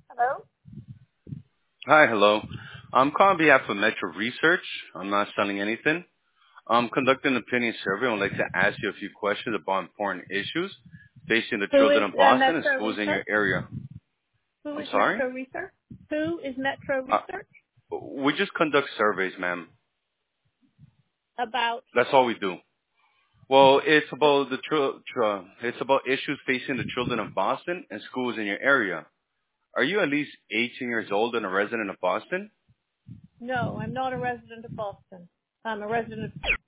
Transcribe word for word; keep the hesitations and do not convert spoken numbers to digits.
Hello? Hi, hello. I'm calling on behalf of Metro Research. I'm not selling anything. I'm conducting an opinion survey. I'd like to ask you a few questions about important issues facing the Who children is of uh, Boston and Metro schools in your Research? area. Who I'm is sorry? Metro Research? Who is Metro Uh, Research? we just conduct surveys, ma'am. About, That's all we do. Well, it's about the tr- tr- it's about issues facing the children of Boston and schools in your area. Are you at least eighteen years old and a resident of Boston? no, I'm not a resident of Boston. I'm a resident of